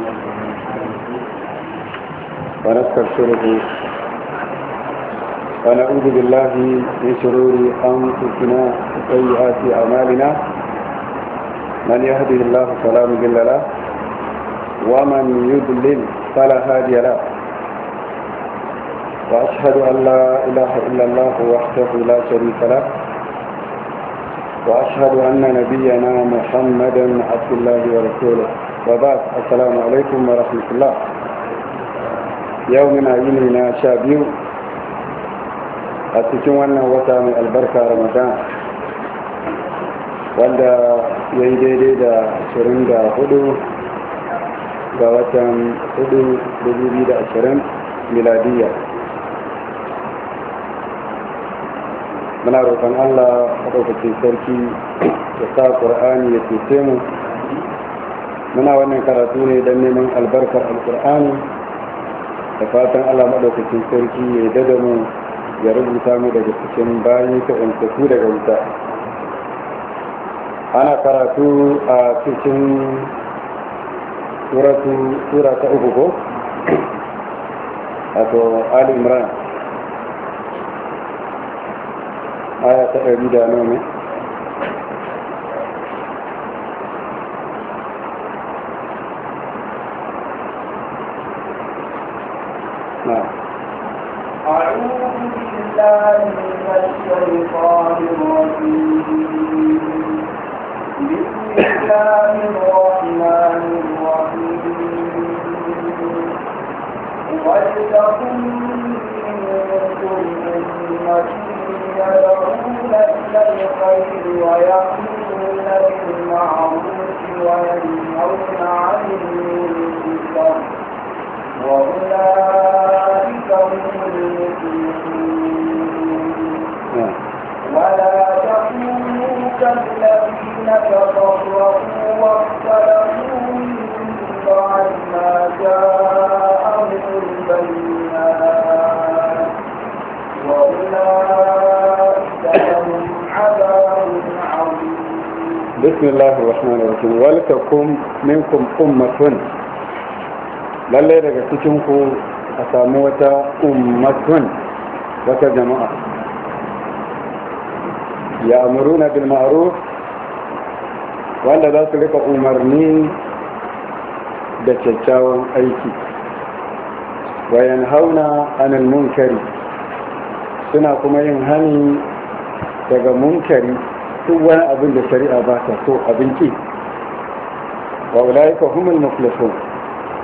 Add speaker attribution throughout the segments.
Speaker 1: ونستغفره ونعوذ بالله من شرور أنفسنا وسيئات أعمالنا من يهده الله فلا مضل له ومن يضلل فلا هادي له وأشهد أن لا إله إلا الله وحده لا شريك له وأشهد أن نبينا محمدا عبد الله ورسوله وبعد السلام عليكم ورحمة الله يومنا يومنا شابيو أتكلم وتا من البركة رمضان wanda ya yi daidai da 24 ga watan 4 2020 miladiyya. Muna roƙon Allah maɗaukacin sarki da sa ƙur'ani ya cece mu. Muna wannan karatu ne don neman albarkar alƙur'ani da fatan Allah maɗaukacin sarki ya dada mu ya rubuta mu daga cikin bayi ta ɗantaku daga wuta. Ana karatu a cikin sura ta uku ko? Wato Ali Imran aya ta 109 نعم.
Speaker 2: أعوذ بالله من الشيطان الرجيم بسم الله الرحمن الرحيم ولتكن منكم أمة يدعون إلى الخير ويأمرون بالمعروف وينهون عن المنكر وأولئك هم المفلحون ولا تكونوا كالذين تفرقوا واختلفوا من بعد ما جاءهم البينات وأولئك لهم عذاب عظيم.
Speaker 1: بسم الله الرحمن الرحيم ولتكن منكم أمة lallai daga cikinku a samu wata ummatun wata jama'a ya amuruna bil ma'ruf wanda za su rika umarni da kyakkyawan aiki wa yanhauna anil munkari suna kuma yin hani daga munkari duk wani abin da shari'a ba ta so abin ki wa ulaika humul muflihun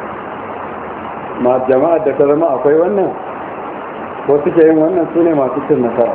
Speaker 1: ma jama'ar da ta zama akwai wannan ko suke yin wannan su ne masu cin nasara.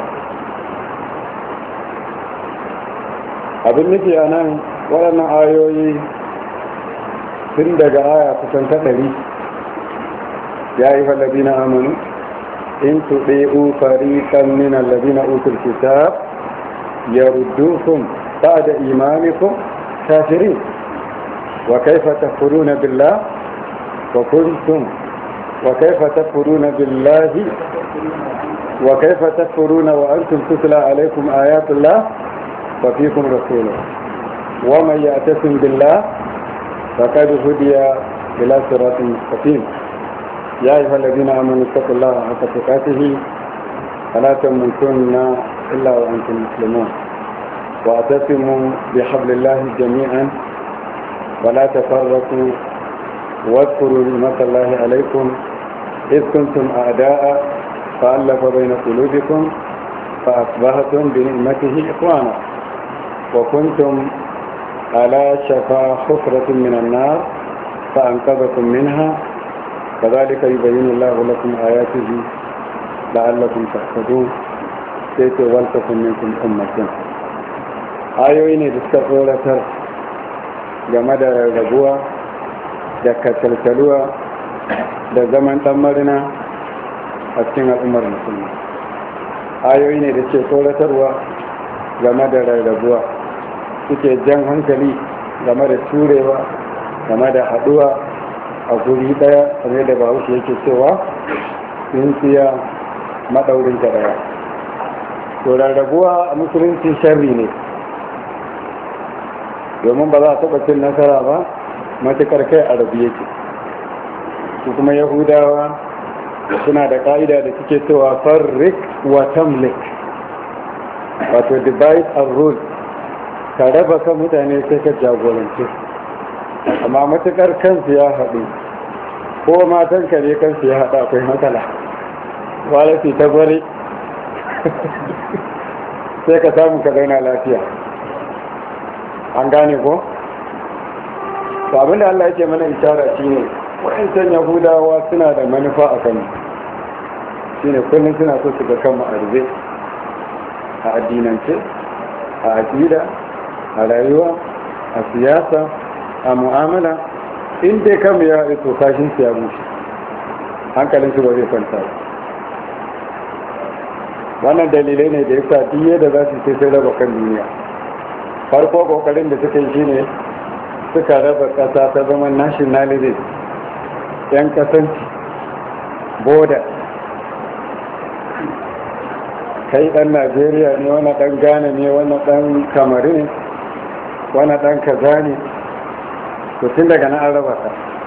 Speaker 1: Abin nufi a nan waɗannan ayoyi tun daga aya kusan ta 100 ya yi fallabi na amanu in tuɗe'u fariƙan min allabi na utul kitab ya ruddukum ba da imanikum kafirin wa kaifa takfuruna billah wa kuntum وكيف تكفرون بالله وكيف تكفرون وأنتم تتلى عليكم آيات الله وفيكم رسوله ومن يعتصم بالله فقد هدي إلى صراط مستقيم يا أيها الذين آمنوا اتقوا الله حق تقاته فلا تموتن إلا وأنتم مسلمون واعتصموا بحبل الله جميعا ولا تفرقوا واذكروا نعمة الله عليكم إذ كنتم أعداء فألف بين قلوبكم فأصبحتم بنعمته إخوانا وكنتم على شفا حفرة من النار فأنقذكم منها كذلك يبين الله لكم آياته لعلكم تهتدون ولتكن منكم أمة ayoyi ne da suka tsoratar game da raguwa da kataltaluwa da zaman ɗan marina a cikin al'ummar musulmi. Ayoyi ne da ke tsoratarwa game da rarrabuwa, suke jan hankali game da turewa, game da haɗuwa a guri ɗaya, kamar da bahaushe yake cewa tsintsiya maɗaurin ta ɗaya. To rarrabuwa a musulunci sharri ne, domin ba za a taɓa cin nasara ba matuƙar kai a rabu yake. su kuma yahudawa suna da ka'ida da suke cewa farrik wa tamlik, wato divide and rule, ka raba kan mutane sai ka jagorance, amma matukar kansu ya haɗu ko matan kare kansu ya haɗu akwai matsala, wala su ta gwari sai ka samu ka zauna lafiya. An gane ko? to abinda Allah yake mana ishara shine wa'ancan yahudawa suna da manufa a kan shine kullum suna so su ga kanmu a rube, a addinance, a aqida, a rayuwa, a siyasa, a mu'amala. In dai kanmu ya haɗe to kashin su ya bushe, hankalin su ba zai kwanta ba. wannan dalilai ne da yasa duk yadda za su sai raba kan duniya. Farko kokarin da suka yi shine suka raba kasa ta zama nationalism, yan kasanci, border, kai dan Najeriya ne, wani dan Ghana ne, wani dan Kamaru ne, wani dan kaza ne, to tun daga na an raba ka.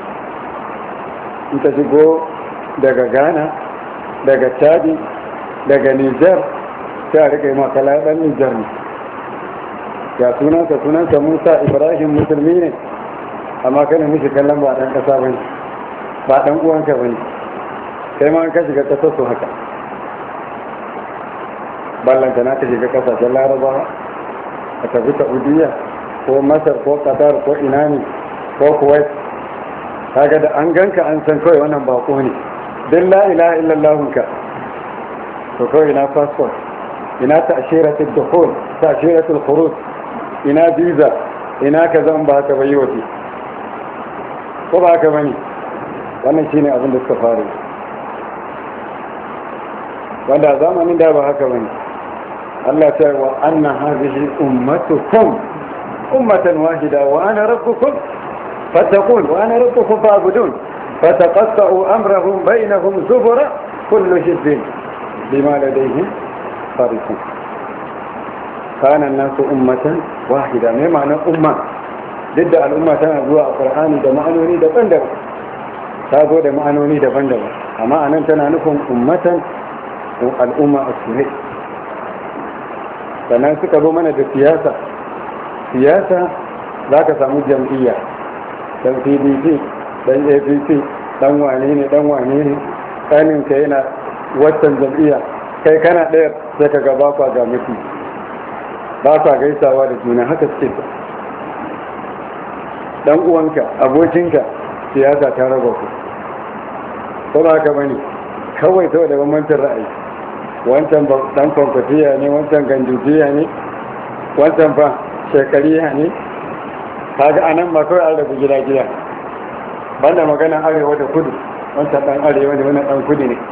Speaker 1: In ta shigo daga Ghana, daga Chadi, daga Niger, sai a rika yi makala dan Niger ne, ya sunansa Musa Ibrahim musulmi ne, amma kana mishi kallon ba dan kasa bane, ba dan uwanka bane, kai ma ka shiga kasar su haka. Ballanta na ka shiga kasashen Larabawa, a tafi Saudiya ko Masar ko Qatar ko ina ne ko Kuwait, kaga da an ganka an san kawai wannan bako ne, din la ilaha illallah ka to kawai ina passport, ina ta'shiratul dukhul, ta'shiratul khuruj, ina visa, ina ka zan ba ka bai waje, ko ba ka bane. Wannan shine abin da suka fara, wanda zamanin da ba haka bane. Allah ta yi wa anna hadhihi ummatukum ummatan wahida wa ana rabbukum fattaqun wa ana rabbukum fa'budun fataqatta'u amrahum bainahum zubura kullu hizbin bima ladayhim farihun. Kana nasu ummatan wahida, mai ma'anar umma, duk da al'umma tana zuwa a Qur'ani da ma'anoni daban-daban, ta zo da ma'anoni daban-daban, amma anan tana nufin ummatan, al'umma a sure. Sannan suka zo mana da siyasa za ka samu jam'iyya, dan PDP, dan APC, dan wane ne, ɗaninka yana waccan jam'iyya, kai kana ɗaya sai ka gaba kwa ga mutu, ba kwa gaisawa da juna, haka suke ta. Dan uwanka, abokinka, siyasa ta raba ku, ko ba haka bane, kawai saboda bambancin ra'ayi. Wancan dan kwankwatiya ne, wancan gandujiya ne, wancan ba shekariya ne. Kaga anan ba kawai an rabu gida-gida, banda magana arewa da kudu, wancan dan arewa ne, wannan dan kudu ne,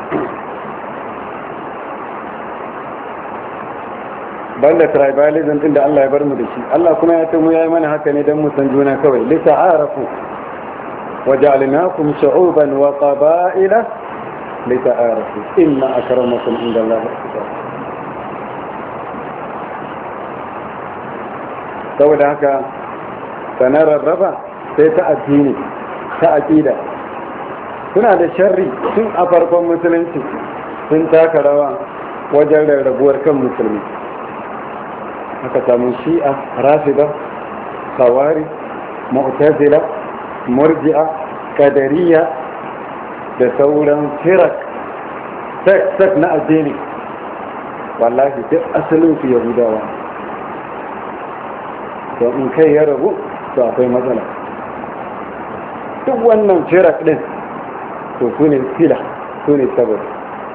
Speaker 1: banda tribalism din da Allah ya bar mu da shi. Allah kuma ya ce mu yayi mana haka ne dan mu san juna kawai, li ta'arafu wa ja'alnakum shu'uban wa qaba'ila li ta'arafu inna akramakum indallahi atqakum. Saboda haka sanar rarraba sai ta addini, ta aqida, suna da sharri tun a farkon musulunci, sun taka rawa wajen rarrabuwar kan musulmi. Aka samu shi'a, rafida, khawari, mu'tazila, murji'a, kadariya da sauran firak sak na addini. Wallahi duk asalin su yahudawa, to in kai ya rabu to akwai matsala. Duk wannan firak din to su ne sila, su ne saboda.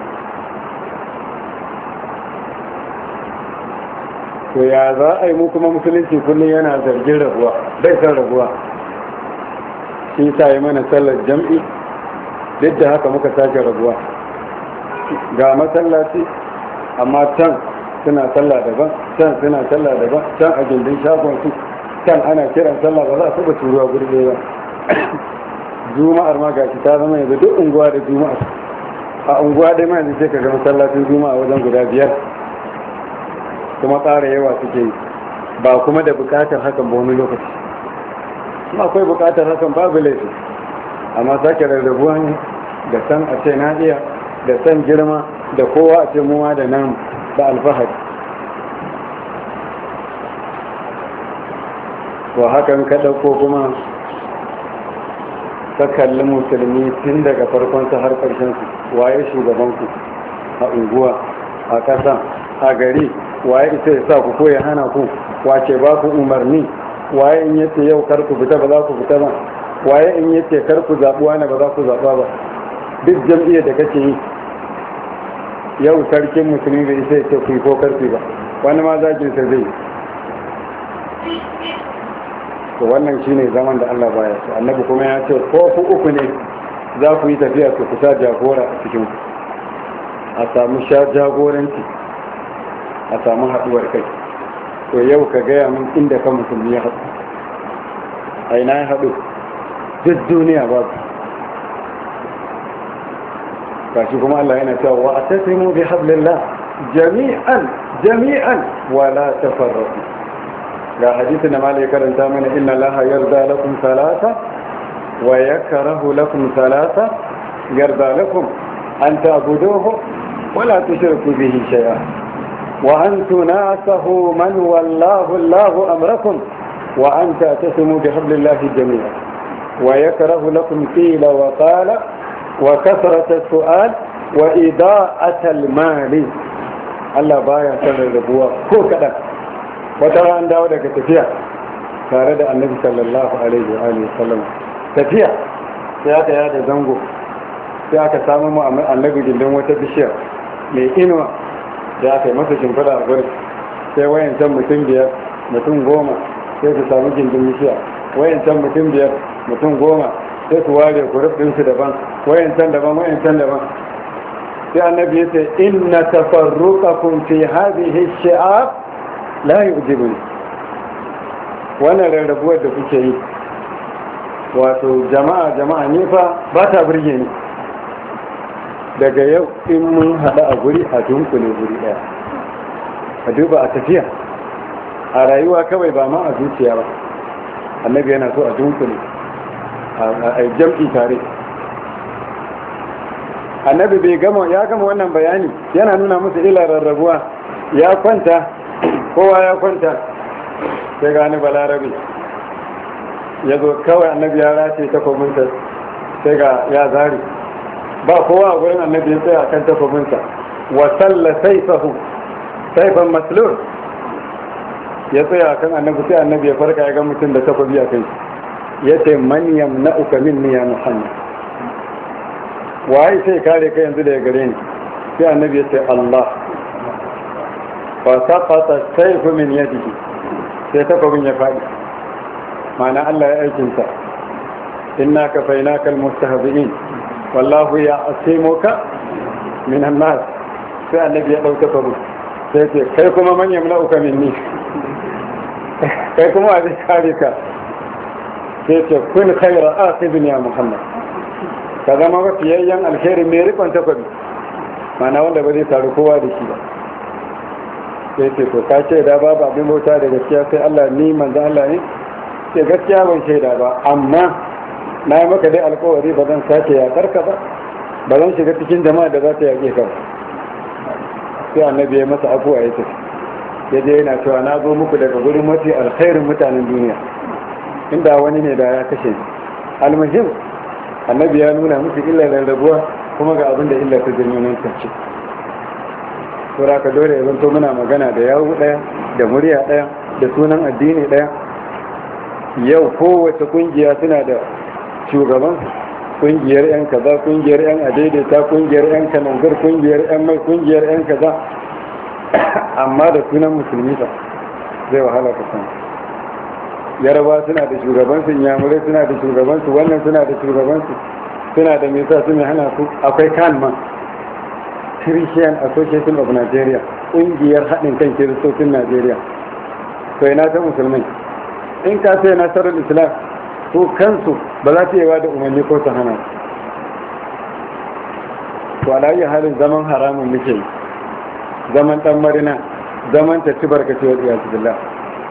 Speaker 1: To ya za a yi mu kuma musulunci kullum yana zargin rabuwa, bai san rabuwa, shi sa yi mana sallar jam'i, duk da haka muka sake rabuwa. Ga masallaci amma can suna sallah daban, can suna sallah daban, can a gindin shagon su, can ana kiran sallah ba za su ba turuwa gurbe ba. Juma'ar ma gashi ta zama yanzu duk unguwa da juma'a, a unguwa dai ma yanzu sai ka ga masallacin juma'a wajen guda 5, kuma ƙara yawa suke yi, ba kuma da buƙatar hakan ba wani lokaci. Kuma akwai buƙatar hakan babu laifi, amma sake rarrabuwa ne da san a ce na iya, da san girma, da kowa a ce muwa da nan da alfahari. to hakan ka ɗauko kuma ka kalli musulmi tun daga farkonsa har ƙarshensu, waye shugabanku a unguwa, a ƙasa, a gari, waye ita ya sa ku ko ya hana ku, wace ba ku umarni, waye in yace yau kar ku fita ba za ku fita ba, waye in yace kar ku zaɓi wani ba za ku zaɓa ba. duk jam'iyyar da kake yi yau sarkin musulmi bai isa ya ce ku yi ko karfi ba, wani ma zakin sa zai. to wannan shine zaman da Allah baya so. Annabi kuma ya ce ko ku uku ne za ku yi tafiya ku kusa jagora a cikin ku, a samu jagoranci, a samu haduwar kai. to yau ka gaya min inda ka musulmi ya haɗu, a ina ya haɗu? duk duniya ba kashi kuma Allah yana cewa wa atasimu bi hablillah jami'an wa la tafarraqu. ga hadisin da malai karanta mana, inna laha yarda lakum salasa wa yakrahu lakum salasa, yarda lakum an ta'buduhu wa la tushriku bihi shay'a wa an tunasahu man wallahu Allahu amrakum wa an ta'tasimu bi hablillahi jami'an wa yakrahu lakum qila wa qala wa kasrata as-su'al wa ida'ata al-mali. Allah baya son rabuwa ko kadan. wata ran dawo daga tafiya tare da Annabi sallallahu alaihi wa sallam, tafiya sai aka yada zango, sai aka samu mu Annabi gindin wata bishiya mai inuwa da aka yi masa shimfiɗa a gurin. sai wayancan mutum biyar mutum goma sai su samu gindin bishiya, wayancan mutum biyar mutum goma sai su ware kuruf ɗinsu daban, wayancan daban. sai Annabi ya ce inna tafarruqakum fi hadhihi ash-shi'ab la yu'jibuni. wannan rarrabuwar da kuke yi, wato jama'a ne fa ba ta burge ni. daga yau in mun haɗa a guri a dunkule guri ɗaya, a duba a tafiya, a rayuwa kawai ba ma a zuciya ba. Annabi yana so a dunkule a jam'i tare. Annabi ya gama wannan bayani, yana nuna musu ila rarrabuwa. ya kwanta, kowa ya kwanta, sai gani balarabe ya zo kawai. Annabi ya race takwabinsa, sai ga ya zari, ba kowa a gurin. Annabi ya tsaya kan takwabinsa, wa salla saifan maslur, ya tsaya kan Annabi. sai Annabi ya farka, ya ga mutum da takwabi a kai, ya ce man yamna'uka minni ya Muhammad, waye sai kare ka yanzu daga gare ni? sai Annabi ya ce Allah. fa saqata sayfu min yadihi, sai takwabin ya fadi. ma'ana Allah ya aikinsa, inna kafainaka almustahzi'in wallahu ya'simuka min an-nas. sai Annabi ya dauka takwabin, sai ce kai kuma man yamna'uka minni, kai kuma a zai kare ka? sai ce kun khayra akhidin ya Muhammad, ka zama mafiyayyen alkhairin mai rikon takwabi, ma'ana wanda ba zai taru kowa da shi ba. sai ce to ka ce da babu abin bauta da gaskiya sai Allah, ni manzo Allah ne? sai gaskiya ban shaida ba, amma na yi maka dai alkawari ba zan sake yakar ka ba zan shiga cikin jama'a da za ta yake ka ba. sai Annabi ya masa afuwa ya tafi. ya je yana cewa na zo muku daga gurin mafi alkhairin mutanen duniya, inda wani ne da ya kashe ni. almuhim Annabi ya nuna musu illar rarrabuwa, kuma ga abin da illar ta janyo nan tace. saboda ka dole ya zanto muna magana da yawu daya, da murya daya, da sunan addini daya. yau kowace kungiya suna da shugaban, kungiyar yan kaza, kungiyar yan adaidaita, kungiyar yan kanangar, kungiyar yan mai, kungiyar yan kaza, amma da sunan musulmi ba zai wahala ka san. Yaraba suna da shugabansu, Inyamurai suna da shugabansu, wannan suna da shugabansu, suna da mai sa su mai hana su. akwai kanma, Christian Association of Nigeria, ƙungiyar haɗin kan kiristocin Najeriya. to ina ta musulmai? in ka sai nasarar Islam, ko kansu ba za ta yi da umarni ko ta hana. to alayi halin zaman haramun muke yi, zaman ɗan marina, zaman ta ci barkaci wa ɗiya billah.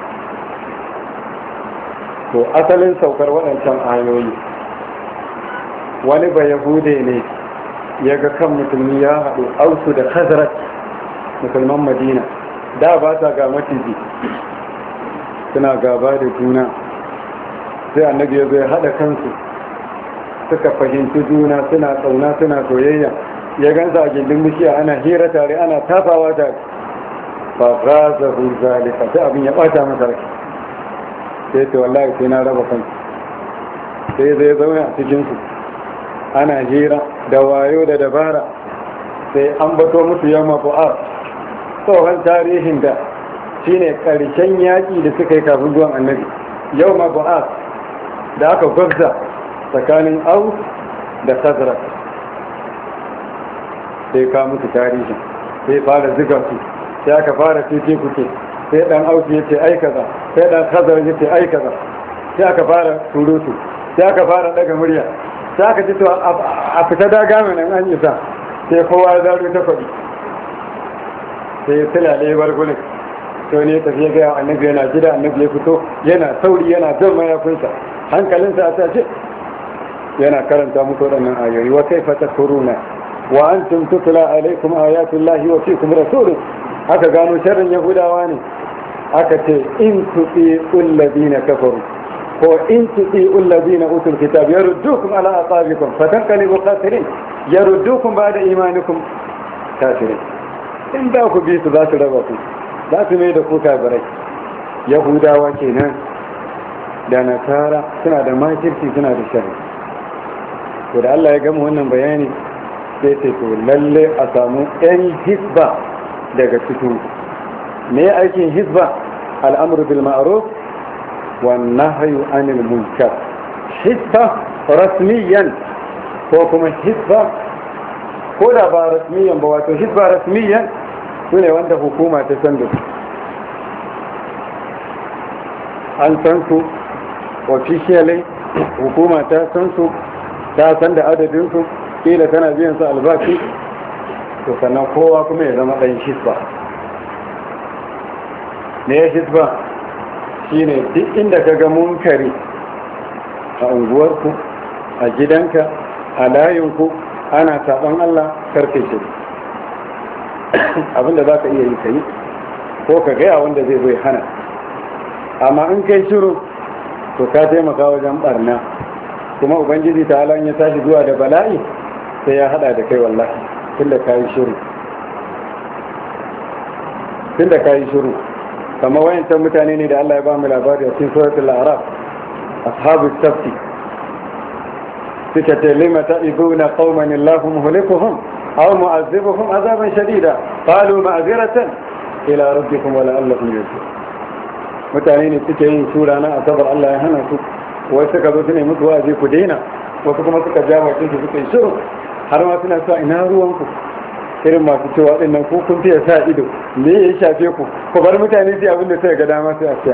Speaker 1: to asalin saukar waɗancan ayoyi wani ba yahude ne ya ga kan musulmi ya haɗu ausu da khazraj musulman madina da ba sa ga maciji suna gaba da juna sai annabi ya zo ya haɗa kansu suka fahimci juna suna tsauna suna soyayya ya gansa a gindin bishiya ana hira tare ana tafawa tare ba za su zalika sai abin ya ɓata masa rai sai ce wallahi sai na raba kansu sai zai zauna a cikinsu ana hira da wayo da dabara sai an bato musu yamma bu'ar tsohon tarihin da shine karshen yaƙi da suka yi kafin zuwan annabi yau ma bu'ar da aka gwabza tsakanin aus da khazraj sai ka musu tarihin sai fara ziga su sai aka fara cece kuke sai dan aus ya ce ai kaza sai dan khazraj ya ce ai kaza sai aka fara surutu sai aka fara daga murya sai aka ce to a fita daga mai nan an isa sai kowa ya zaro ta faɗi sai tilale bar gulin to ne tafiya ga annabi yana gida annabi ya fito yana sauri yana jan mayafinsa hankalinsa a tace yana karanta muku waɗannan ayoyi wa kaifa takfuruna wa antum tutla alaikum ayatullahi wa fiikum rasulun aka gano sharrin yahudawa ne aka ce in tuti'ul ladina kafaru ko in tuti'ul ladina utul kitab yaruddukum ala aqabikum fatanqalibu khasirin yaruddukum ba'da imanikum kafirin in da ku bi su za su raba ku za su mai da ku kafirai yahudawa kenan da nasara suna da makirci suna da sharri to da Allah ya gama wannan bayani sai ce to lalle a samu ɗan hisba daga cikin me aikin hisba al'amru bil ma'ruf wan nahyu anil munkar hisba rasmiyan ko kuma hisba ko da ba rasmiyan ba wato hisba rasmiyan sune wanda hukuma ta san da su an san su officially hukuma ta san su ta san da adadin su kila tana biyan su albashi to sannan kowa kuma ya zama ɗan hisba ne ya hisba shine duk inda ka ga munkari a unguwarku a gidanka a layinku ana saɓon Allah karfe shi abinda za ka iya yi ka yi ko ka gaya wanda zai zai hana amma in kai shiru to ka taimaka wajen barna kuma ubangiji ta halan ya tashi zuwa da bala'i sai ya hada da kai wallahi tunda ka yi shiru kamar wayancan mutane ne da Allah ya ba mu labari a cikin suratul a'raf ashabus sabti suka ce lima ta'ibuna qauman illahu muhlikuhum aw mu'azzibuhum azaban shadida qalu ma'ziratan ila rabbikum wa la'allakum yarji'un mutane ne suke yin sura na asabar Allah ya hana su wai suka zo su ne musu wa'azi ku daina wasu kuma suka ja bakin su suka yi shiru har ma suna sa ina ruwanku irin masu cewa ɗin nan ko kun fiye sa ido me ya shafe ku ku bar mutane su abin da sai ga dama sai a ce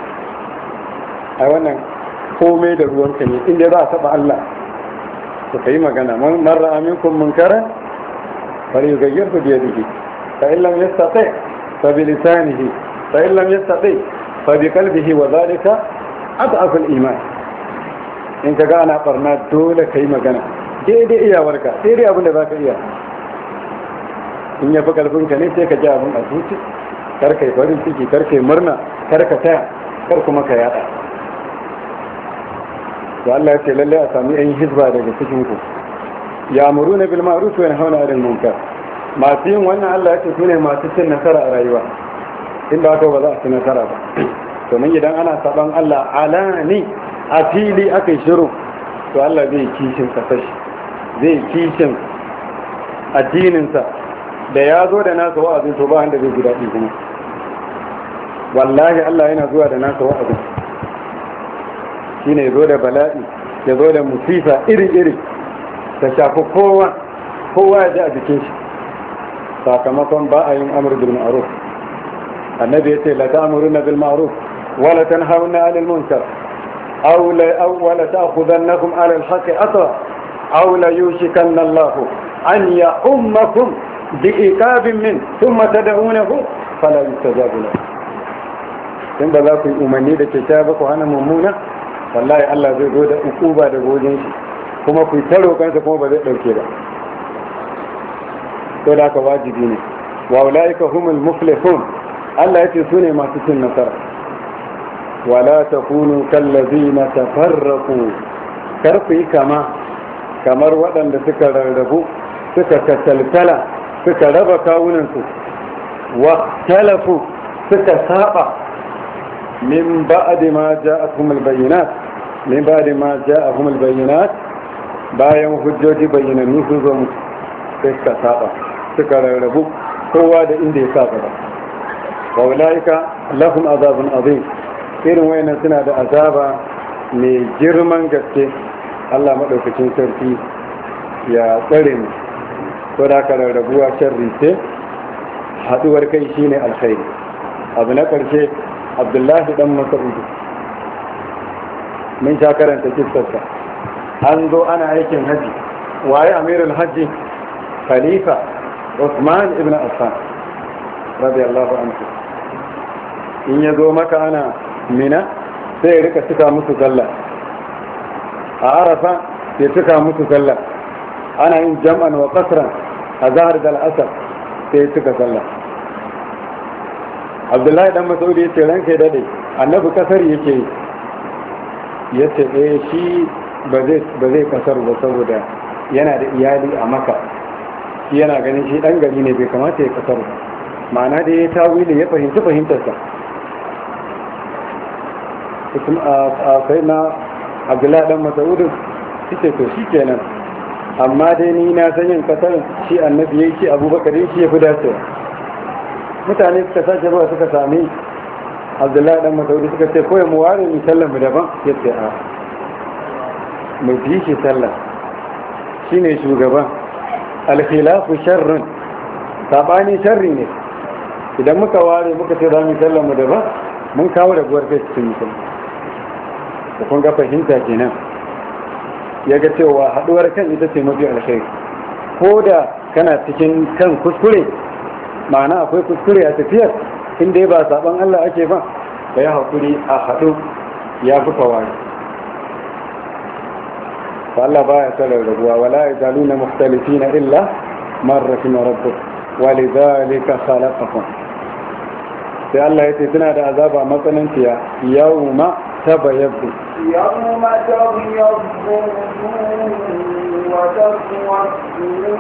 Speaker 1: a wannan komai da ruwanka ne inda za a taɓa Allah to kai magana man ra'a minkum munkaran falyughayyirhu bi yadihi fa in lam yastati fa bi lisanihi fa in lam yastati fa bi qalbihi wa dhalika ad'afu al-iman in kaga ana barna dole kai magana daidai iyawarka daidai abin da zaka iya in ya fi karfinka ne sai ka ji abin a zuci karkai farin ciki karkai murna karka taya kar kuma ka yada to Allah ya ce lalle a sami yan hizba daga cikin ku ya'muruna bil ma'ruf wa yanhauna 'anil munkar masu yin wannan Allah ya ce sune masu cin nasara a rayuwa in ba haka ba za a ci nasara ba to nan idan ana saban Allah alani a fili akai shiru to Allah zai kishin kasashi zai kishin addininsa da ya zo da nasa wa'azin to ba wanda zai ji daɗi kuma wallahi Allah yana zuwa da nasa wa'azin shine ya zo da bala'i ya zo da musifa iri-iri ta shafi kowa ya ji a jikin shi sakamakon ba a yin amur bil ma'ruf annabi ya ce la ta'muruna bil ma'ruf wa la tanhauna 'anil munkar aw la ta'khudannakum 'ala al-haqqi atra aw la yushikanna Allah an ya'ummakum bi'iqabin min thumma tad'unahu fala yustajabu lahu in ba za ku yi umarni da kyakkyawa ba ku hana mummuna wallahi Allah zai zo da ukuba da gojin shi kuma ku ta roƙonsa kuma ba zai ɗauke ba. To da ka wajibi ne. Wa ulaika humul muflihun. Allah ya ce su ne masu cin nasara. Wala takunu kallazina tafarraqu. Kar ku yi kamar waɗanda suka rarrabu, suka kataltala, suka raba kawunansu, wa talafu suka saba min ba'di ma ja'akumul bayyinat, bayan hujjoji bayyinannu sun zo musu sai suka saba, suka rarrabu kowa da inda ya saba ba. Wa ulaika lahum azabun azim. Irin wayannan suna da azaba mai girman gaske. Allah maɗaukacin sarki ya tsare mu. Ko da ka rarrabuwa sharri ce, haɗuwar kai shine alkhairi. Abu na ƙarshe, Abdullahi dan Mas'ud, mun sha karanta kissarsa. An zo ana aikin haji. Waye amirul haji? Khalifa Uthman ibn Affan radiyallahu anhu. In ya zo maka ana Mina sai ya rika cika musu sallah. A Arafa ya cika musu sallah. Ana yin jam'an wa qasran a zahar da al'asar sai ya cika sallah. Abdullahi dan Mas'ud ya ce ranka ya dade, annabi kasar yake yi. Ya ce shi ba zai kasar ba saboda yana da iyali a Makka. Shi yana ganin shi dan gari ne, bai kamata ya kasar ba. Ma'ana dai ya tawili, ya fahimtarsa. Sai na Abdullahi dan Mas'ud ce to shi kenan, amma dai ni na san yin kasar shi annabi yayi, shi Abubakar shi ya fi dacewa. Mutane suka sace ruwa suka sami Abdullahi dan Mas'ud suka ce koyi mu ware mu sallar mu daban. Ya ce a mu bi shi sallah, shine shugaban. Al-khilafu sharrun, sabani sharri ne. Idan muka ware muka ce za mu sallar mu daban, mun kawo raguwar kai cikin musulmi. Da kun ga fahimta kenan, ya ga cewa haduwar kan ita ce mafi alkhairi. Ko da kana cikin kan kuskure, ma'ana akwai kuskure a tafiyar, inda ya ba saban Allah ake ba, ka yi haƙuri a haɗu ya fi kawai. Allah ba ya salar rabuwa, wala ya zalu na mukhtalifi na illa marrafi na rabu, wali zalika khalaqakum. Sai Allah ya ce suna da azaba matsananciya, yawma tabayyadu.
Speaker 2: يوم تبيض وتسود.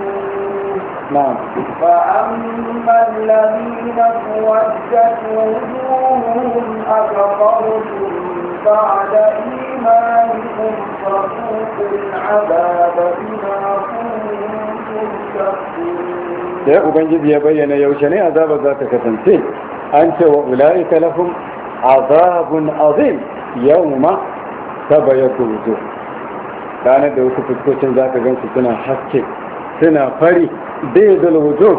Speaker 1: نعم.
Speaker 2: فأما الذين اسودت وجوههم أكفرتم بعد إيمانكم فذوقوا العذاب بما كنتم تكفرون.
Speaker 1: يا Ubangiji ya bayyana yaushe ne azaba za ta kasance. An ce wa ula'ika lahum azabun azim yawma tabayyatu wujuh. Ranar da wasu fuskocin za ka gansu suna haske, suna fari, baydul wujuh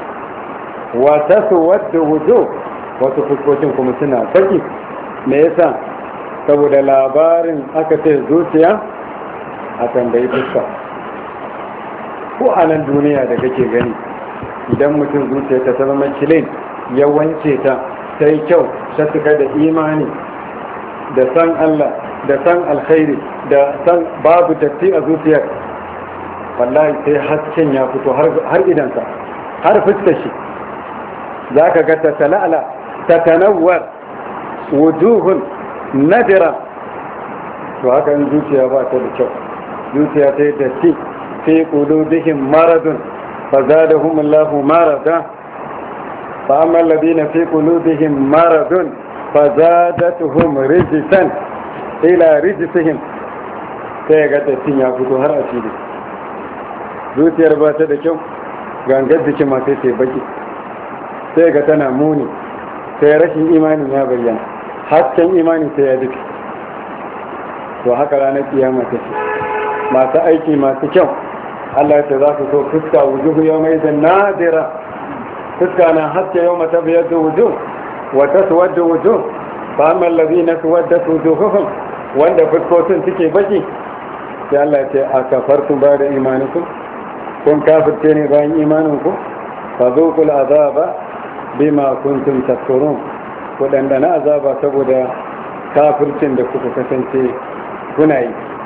Speaker 1: wa taswaddu wujuh, wasu fuskocin kuma suna baki. Me yasa? Saboda labarin aka ce zuciya a tambayi fuska. Ko a nan duniya da kake gani, idan mutum zuciya ta zama kilin, ya wanke ta yi kyau, ta cika da imani da san Allah da san alkhairi da san babu datti a zuciyar, wallahi sai hasken ya fito har idansa, har fuskar shi. za ka ga ta tala'ala ta tanawwar wujuhun nadira. to haka in zuciya ba ta da kyau, zuciya ta yi datti, fi qulubihim maradun fa zadahum Allahu marada. fa amma alladhina fi qulubihim maradun fa zadatuhum rijsan ila rijsihim. sai ga dattin ya fito har a fili. zuciyar ba ta da kyau, gangar jikin ma sai ta baki, sai ga tana muni, sai rashin imanin ya bayyana, hasken imanin sai ya duka. to haka ranar kiyama ta ce masu aiki masu kyau Allah ya za su so fuska wujuhu yau mai da nadira, fuska na haske yau mata biyar da wujuh wata su wadda wujuh ba mallabi na su wadda su wujuhuhun wanda fuskokin suke baki. sai Allah ya ce a kafartu ba da imaninku, kun kafirce ne bayan imaninku, fa zuqul azaba bima kuntum takfurun, ku dandana azaba saboda kafircin da kuka kasance kuna yi.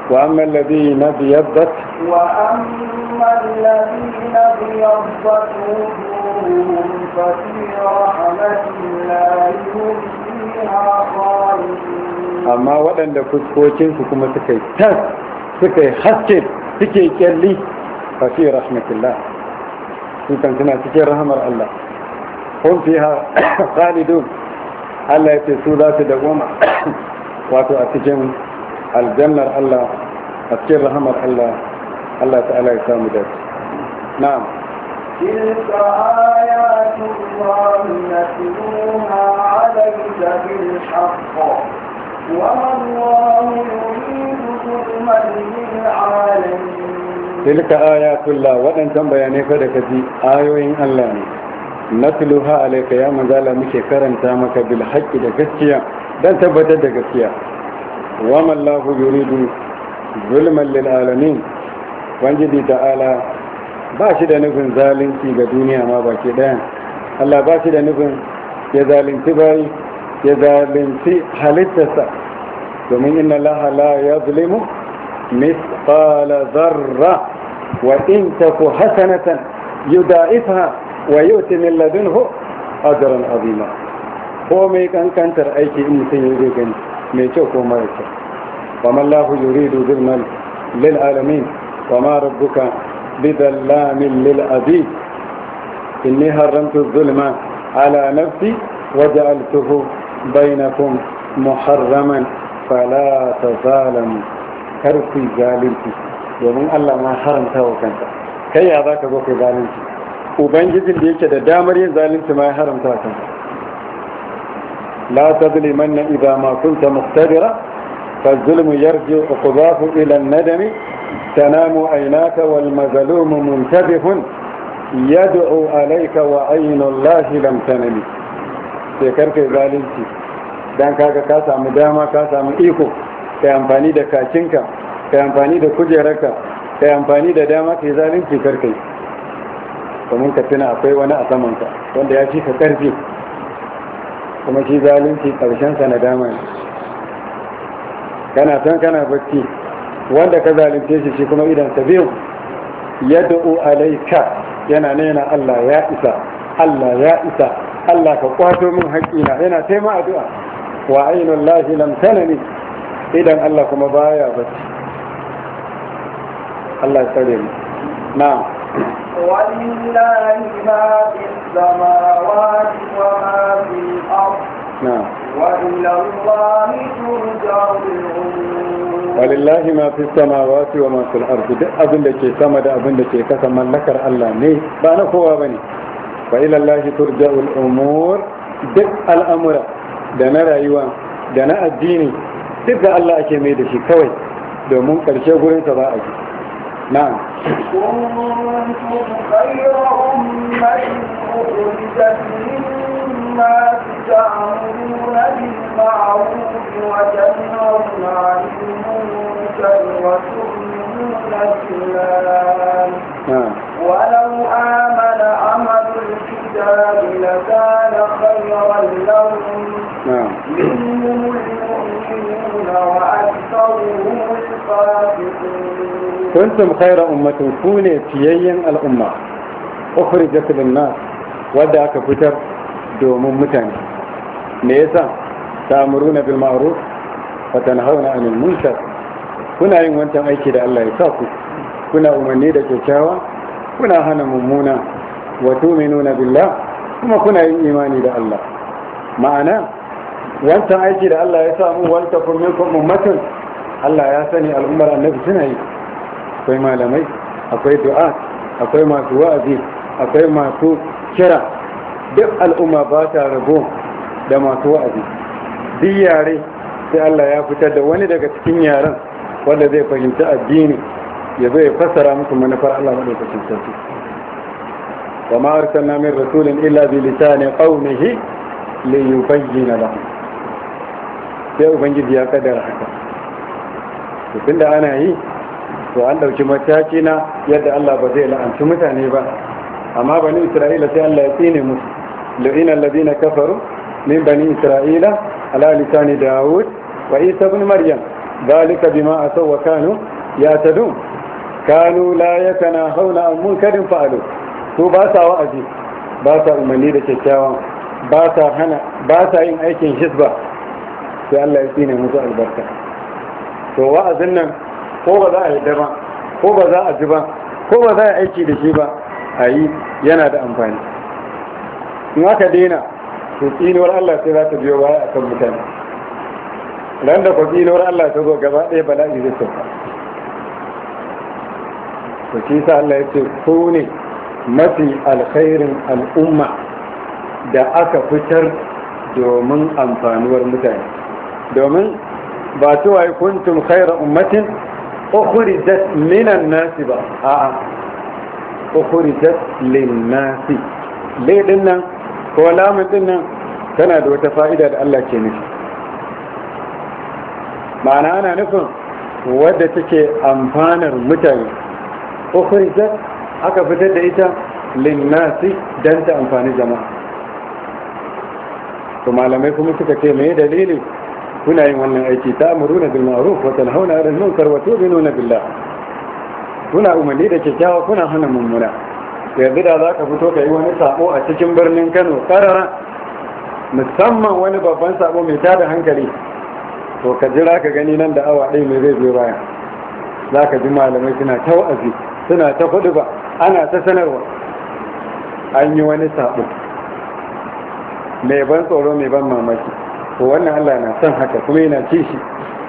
Speaker 1: wa amma alladhina biyaddat
Speaker 2: وأما الذين ابيضت وجوههم ففي رحمة الله هم فيها خالدون.
Speaker 1: amma waɗanda fuskokinsu kuma suka yi tas suka yi haske suke kyalli fa fi rahmatillah su kan suna cikin rahmar Allah hum fiha khalidun Allah ya ce su za su dawama wato a cikin aljannar Allah a cikin rahmar Allah Allah ta'ala ya samu dace na'am
Speaker 2: تلك آيات الله نتلوها عليك بالحق وما الله يريد ظلما للعالمين.
Speaker 1: تلك آيات الله وأن تنبياني فدكتي آيوين الله نتلوها عليك يا مزالة مشي كرنتا مك بالحق دكتيا دان تبتد دكتيا وما الله يريد ظلما للعالمين وانجدي تعالى باشي da nufin zalunci ga duniya ma baki daya Allah ba shi da nufin ya zalunci bayi ya zalunci halittarsa domin inna Allah la yazlimu mithqala dharra wa in taku hasanatan yuda'ifha wa yu'ti min ladunhu ajran azima ko mai kankantar aiki in mutum ya zai gani mai kyau ko mara kyau wa man lahu yuridu zulman lil alamin wa ma rabbuka bidallamin lil abid inni haramtu zulma ala nafsi وجعلته بينكم محرما فلا تظالموا كرفي ظالمتي domin Allah ma haramta wa kanta kai ya zaka zo kai zalunci ubangijin da yake da damar yin zalunci ma ya haramta wa kanta la tadlimanna idha ma kunta muqtadira فالظلم يرجع عقباه إلى الندم تنام عيناك والمظلوم منتبه يدعو عليك وعين الله لم تنم sai karfe zalunci dan kaga ka samu dama ka samu iko kai amfani da kacinka kai amfani da kujerarka kai amfani da dama kai zalunci karkai kuma ka tuna akwai wani a samanka wanda ya ci ka karfi kuma shi zalunci karshen sa na dama ne kana san kana bacci wanda ka zalunce shi kuma idan sa biyu yad'u alayka yana nena Allah ya isa Allah ya isa Allah ka kwato min haƙƙina yana taima addu'a wa ainul lahi lam tanani idan Allah kuma baya bacci Allah ya tsare mu na'am
Speaker 2: walillahi ma fis samawati wa ma fil ard
Speaker 1: na'am
Speaker 2: wa ila Allahi turja'ul umur
Speaker 1: walillahi ma fis samawati wa ma fil ard duk abin da ke sama da abin da ke kasa mallakar Allah ne ba na kowa bane wa ila Allahi turja'ul umur duk al'amura da na rayuwa da na addini duk da Allah ake mai da shi kawai domin karshe gurin sa ba a ji na'am
Speaker 2: kuntum khayra ummatin ukhrijat lin-nas ta'muruna bil ma'ruf wa tanhauna 'anil munkar wa tu'minuna billah ولو آمن أهل الكتاب لكان خيرا لهم منهم المؤمنون وأكثرهم الفاسقون
Speaker 1: كنتم خير أمة كوني تيين الأمة أخرجت للناس ودعك فتر دوم متن ليس تأمرون بالمعروف وتنهون عن المنكر كنا yin wancan aiki da Allah ya sa ku kuna umarni da kyakkyawa kuna hana mummuna wa tu'minuna billah kuma kuna yin imani da Allah ma'ana wancan aiki da Allah ya samu wal takum minkum ummatun Allah ya sani al'ummar annabi suna yi akwai malamai akwai du'a akwai masu wa'azi akwai masu kira duk al'umma ba ta rabo da masu wa'azi duk yare sai Allah ya fitar da wani daga cikin yaren wanda zai fahimci addini ya zo ya fassara muku manufar Allah madaukakin sarki wa ma arsalna min rasulin illa bi lisani qaumihi li yubayyana lahum sai ubangiji ya kaddara haka to tunda ana yi to an dauki mataki na yadda Allah ba zai la'anci mutane ba amma bani Isra'ila sai Allah ya tsine musu lu'ina alladhina kafaru min bani Isra'ila ala lisani Dawud wa Isa ibn Maryam zalika bima asaw wa kanu yatadun kanu la yatanahawna an munkarin fa'alu su ba sa wa'azi ba sa umarni da kyakkyawan ba sa yin aikin hisba sai Allah ya tsine musu albarka. To wa'azin nan ko ba za a yi ba ko ba za a ji ba ko ba za a aiki da shi ba a yi yana da amfani. In aka daina to tsinuwar Allah sai za ta biyo baya akan mutane. Ran da ko tsinuwar Allah ta zo gaba ɗaya bala'i zai sauka. To shi sa Allah ya ce ku ne mafi alkhairin al'umma da aka fitar domin amfanuwar mutane. Domin ba cewa kuntum khaira ummatin ukhrijat minan nasi ba, a'a ukhrijat lin nasi. Lai din nan ko lamun din nan tana da wata fa'ida da Allah ke nufi. Ma'ana ana nufin wadda take amfanar mutane. Ukhrijat aka fitar da ita lin nasi dan ta amfani jama'a. To malamai kuma suka ce me dalili kuna yin wannan aiki ta'muruna bil ma'ruf wa tanhauna 'anil munkar wa tu'minuna billah. Kuna umarni da kyakkyawa kuna hana mummuna. Yanzu da za ka fito ka yi wani sabo a cikin birnin Kano karara musamman wani babban sabo mai tada hankali to ka jira ka gani nan da awa ɗaya mai zai biyo baya. Za ka ji malamai suna ta wa'azi suna ta hudu ba ana ta sanarwa an yi wani sabo mai ban tsoro mai ban mamaki. To wannan Allah na son haka kuma yana ci shi.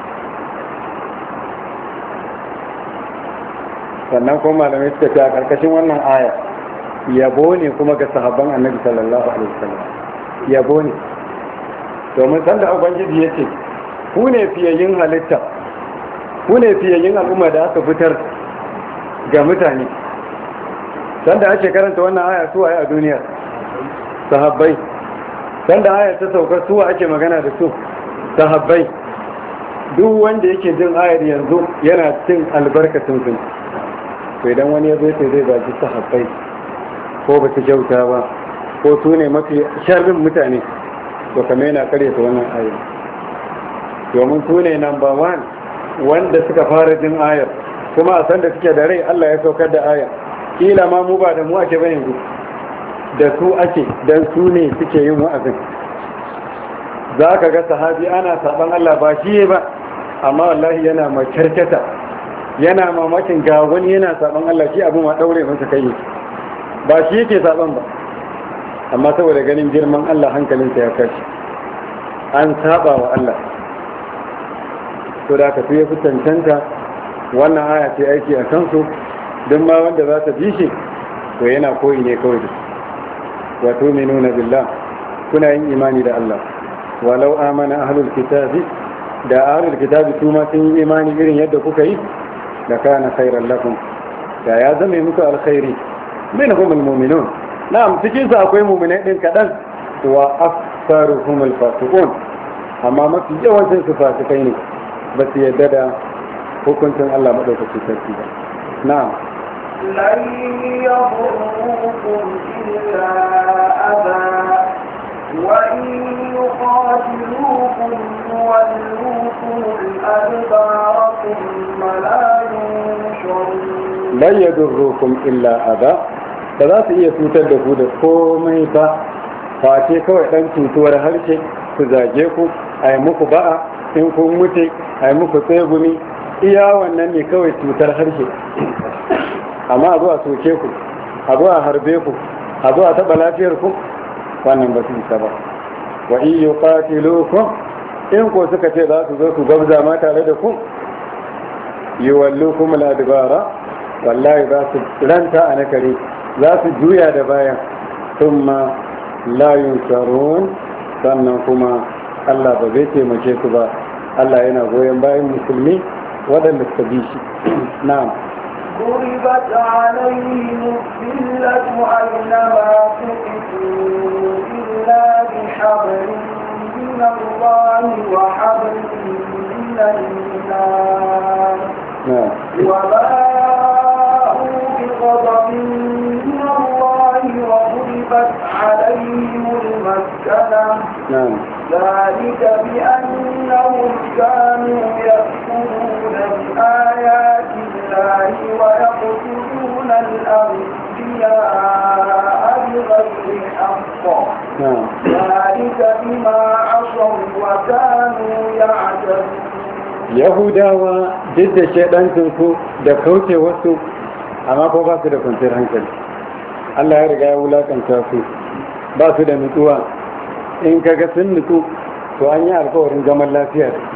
Speaker 1: Sannan kuma malamai suka ce a ƙarƙashin wannan aya yabo ne kuma ga sahabban annabi sallallahu alaihi wasallam. Yabo ne domin sanda ubangiji ya ce ku ne fiyayyin halitta ku ne fiyayyin al'umma da aka fitar ga mutane. Sanda ake karanta wannan aya su waye a duniya? Sahabbai. Sanda aya ta sauka suwa ake magana da su? Sahabbai. Duk wanda yake jin ayar yanzu yana cin albarkatun su. To idan wani ya zo sai zai baki sahabbai ko ba su kyauta ba ko su ne mafi sharrin mutane to kame yana karyata wannan ayar. Domin su ne number one wanda suka fara jin ayar kuma a sanda suke da rai Allah ya saukar da ayar. Kila ma mu ba da mu ake ba yanzu da su ake dan su ne suke yin wa'azin. Za ka ga sahabi ana saban Allah ba shi ba amma wallahi yana makarkata yana mamakin ga wani yana saban Allah shi abu ma daure masa kai ba shi yake saban ba amma saboda ganin girman Allah hankalinsa ya kashi an saba wa Allah. To da ka fiye fitantanta wannan aya ce aiki a kansu don ma wanda za ta bi shi to yana koyi ne kawai da wa tu'minuna billah kuna yin imani da Allah walau amana ahlul kitabi da ahlul kitabi su ma sun yi imani irin yadda kuka yi da kana khairan lakum da ya zama muku alkhairi minhum almu'minun na'am cikin su akwai mu'minai din kadan wa aktharuhum alfasiqun amma mafi yawancin su fasikai ne ba su yadda da hukuncin Allah madaukakin sarki ba. Na'am
Speaker 2: لن يضروكم إلا أذى وإن يقاتلوكم يولوكم الأدبار ثم لا ينشرون.
Speaker 1: لن يضروكم إلا أذى ba za su iya cutar da ku da komai ba face kawai ɗan cutuwar harshe su zage ku a yi muku ba'a in kun mutu a yi muku tsegumi iya wannan ne kawai cutar harshe. Amma a zuwa soke ku a zuwa harbe ku a zuwa taɓa lafiyar ku wannan ba su isa ba. Wa in yuqatilukum in ko suka ce za su zo su gabza ma tare da ku yuwallukum al-adbara wallahi za su ranta a nakare za su juya da baya thumma la yunsarun sannan kuma Allah ba zai taimake su ba. Allah yana goyon bayan musulmi waɗanda suka bi shi. Na'am
Speaker 2: ضربت عليهم الذلة أينما تقفوا إلا بحبل من الله وحبل من الناس وباءوا بغضب من الله وضربت عليهم المسكنة ذلك بأنهم كانوا يكفرون ويقتلون الأنبياء بغير حق ذلك بما عصوا وكانوا يعتدون.
Speaker 1: Yahudawa duk da shaidancinsu da kauce wasu amma ko ba su da kwanciyar hankali. Allah ya riga ya wulakanta su, ba su da nutsuwa. In kaga sun nutsu to an yi alkawarin zaman lafiya da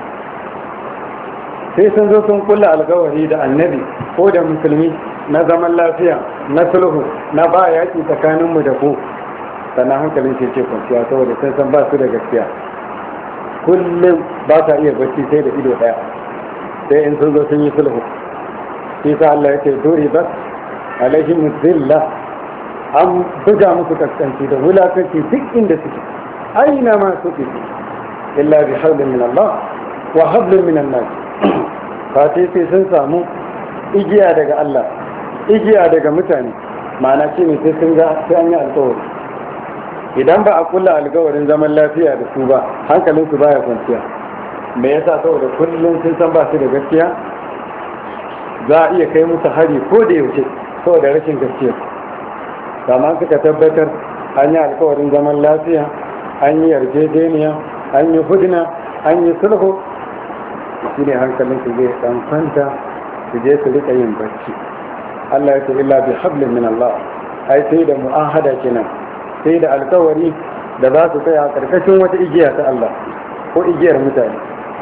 Speaker 1: sai sun zo sun kulla alkawari da annabi ko da musulmi na zaman lafiya, na sulhu, na ba yaƙi tsakaninmu da ku, sannan hankalin ce ce kwanciya saboda sun san ba su da gaskiya. Kullum ba ta iya bacci sai da ido ɗaya, sai in sun zo sun yi sulhu. shi sa Allah ya ce duri bas alaihim zilla, an buga musu kaskanci da wulakanci duk inda suke, aina ma suke, illa bi hablin min Allah wa hablin min an-nas. Fati sai sun samu igiya daga Allah, igiya daga mutane, ma'ana shi ne sai sun ga sai an yi alkawari. Idan ba a kulla alkawarin zaman lafiya da su ba, hankalinsu baya kwanciya. Me yasa? Saboda kullum sun san ba su da gaskiya, za a iya kai musu hari ko da yaushe saboda rashin gaskiya. Kamar suka tabbatar an yi alkawarin zaman lafiya, an yi yarjejeniya, an yi hudna, an yi sulhu, shi ne hankalinsu zai dan kwanta, su je su rika yin bacci. Allah ya ce illa bi hablin min Allah, ai sai da mu'ahada kenan, sai da alkawari da za su tsaya a karkashin wata igiya ta Allah ko igiyar mutane.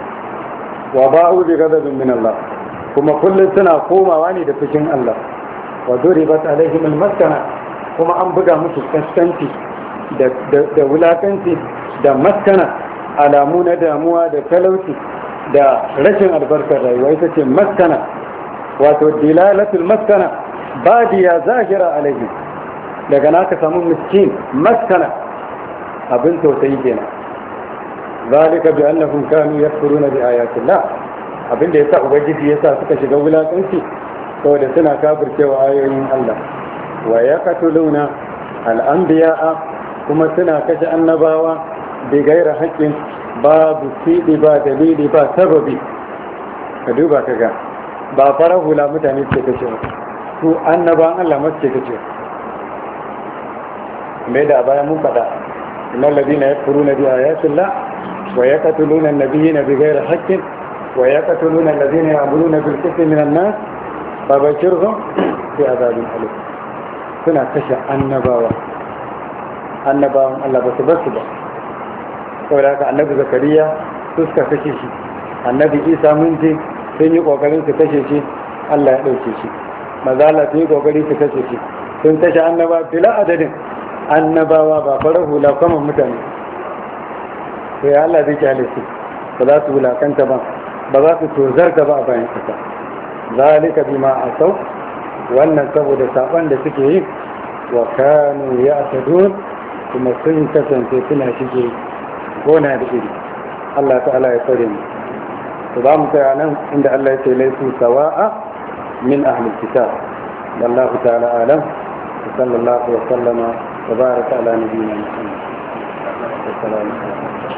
Speaker 1: Wa ba'u bi ghadabin min Allah, kuma kullum suna komawa ne da fushin Allah. Wa duribat alaihim almaskana, kuma an buga musu kaskanci da wulakanci da maskana, alamu na damuwa da talauci da rashin albarkar rayuwa. Ita ce maskana, wato dilalatul maskana badiya zahira alaihim. Daga naka samu miskin maskana, abin tausayi kenan. zalika bi annahum kanu yakfuruna bi ayati Allah, abin da yasa ubangiji yasa suka shiga wulakanci saboda suna kafircewa ayoyin Allah. Wa yaqtuluna al-anbiya'a, kuma suna kashe annabawa bi gaira haqqin, babu sidi ba dalili ba sababi. Ka duba kaga ba farar hula mutane suke kashe su, annabawan Allah ma suke kashe. mai da baya mun faɗa innal ladina yakfuruna bi ayati Allah wa yaqtuluna an-nabiyina bighayri haqqin wa yaqtuluna alladhina ya'muruna bil qismi minan nas fabashirhum bi adhabin alim. Suna kashe annabawan Allah ba su basu ba. Saboda haka annabi Zakariya su suka kashe shi, annabi Isa mun je sun yi kokarin su kashe shi, Allah ya dauke shi. Mazala sun yi kokari su kashe shi, sun kashe annaba bila adadin. Annabawa ba farar hula kuma mutane, sai Allah zai kyale su, ba za su wulakanta ba, ba za su tozarta ba a bayan kasa. Zalika bima asau, wannan saboda saban da suke yi, wa kanu ya'tadun, kuma sun kasance suna shige gona da iri. Allah ta'ala ya tsare mu. To za mu tsaya nan inda Allah ya ce laisu sawa'a min ahli kitab. Wallahu ta'ala alam. Sallallahu wa sallama وبارك على نبينا محمد. السلام عليكم.